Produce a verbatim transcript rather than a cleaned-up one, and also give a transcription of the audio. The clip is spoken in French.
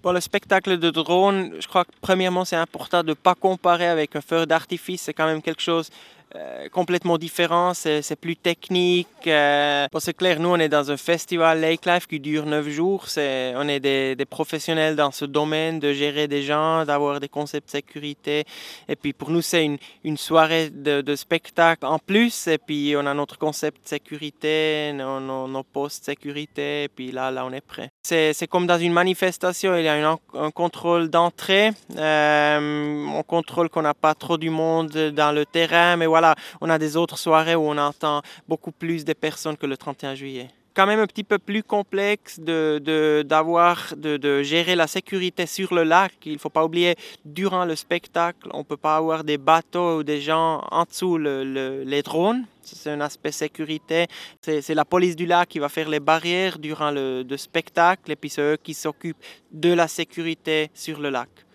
Pour le spectacle de drone, je crois que premièrement, c'est important de ne pas comparer avec un feu d'artifice. C'est quand même quelque chose euh, complètement différent, c'est c'est plus technique. Euh, bon, c'est clair, nous, on est dans un festival Lake Life qui dure neuf jours. C'est, on est des, des professionnels dans ce domaine, de gérer des gens, d'avoir des concepts de sécurité. Et puis pour nous, c'est une, une soirée de, de spectacle en plus. Et puis on a notre concept de sécurité, nos, nos, nos postes de sécurité. Et puis là, là, on est prêt. C'est, c'est comme dans une manifestation, il y a une, un contrôle d'entrée. Euh, on contrôle qu'on n'a pas trop du monde dans le terrain, mais voilà, on a des autres soirées où on entend beaucoup plus de personnes que le trente et un juillet. Quand même un petit peu plus complexe de, de, d'avoir, de, de gérer la sécurité sur le lac. Il ne faut pas oublier, durant le spectacle, on ne peut pas avoir des bateaux ou des gens en dessous le, le, les drones. C'est un aspect sécurité. C'est, c'est la police du lac qui va faire les barrières durant le, le spectacle et puis c'est eux qui s'occupent de la sécurité sur le lac.